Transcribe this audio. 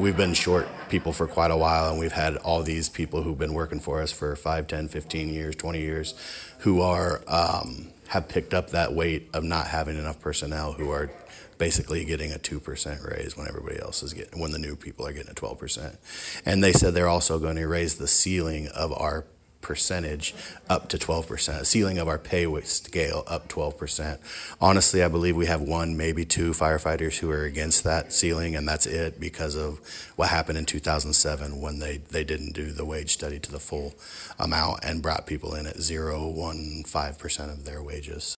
we've been short people for quite a while, and we've had all these people who've been working for us for 5, 10, 15 years, 20 years, who are have picked up that weight of not having enough personnel, who are basically getting a 2% raise when everybody else is getting, when the new people are getting a 12%. And they said they're also going to raise the ceiling of our percentage up to 12%, ceiling of our pay scale up 12%. Honestly, I believe we have one, maybe two firefighters who are against that ceiling, and that's it, because of what happened in 2007 when they didn't do the wage study to the full amount and brought people in at 0.15% of their wages.